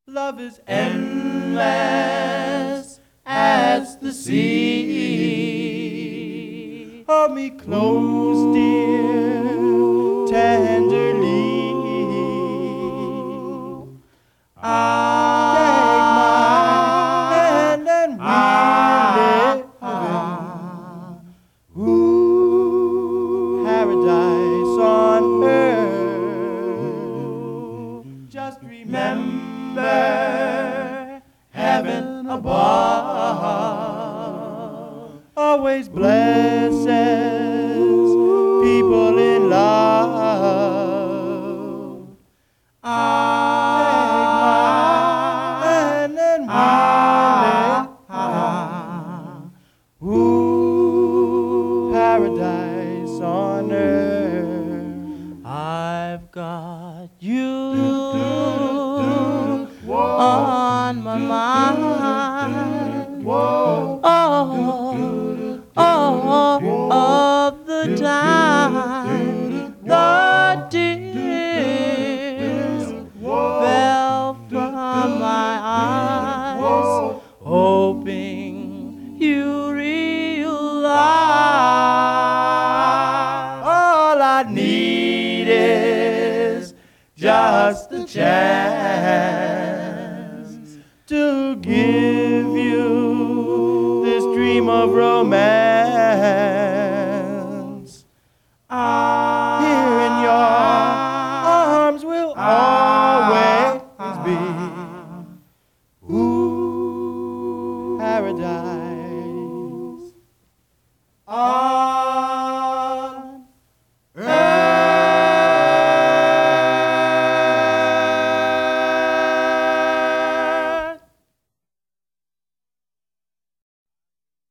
Love is endless as the sea. Hold me close, dear, tenderly. Take my hand and we live in paradise on earth. Just remember heaven above always blesses people in love. Take my hand and we live paradise on earth. I've got you on my mind all the time. The tears fell from my eyes, hoping you realize all I need is just a chance to give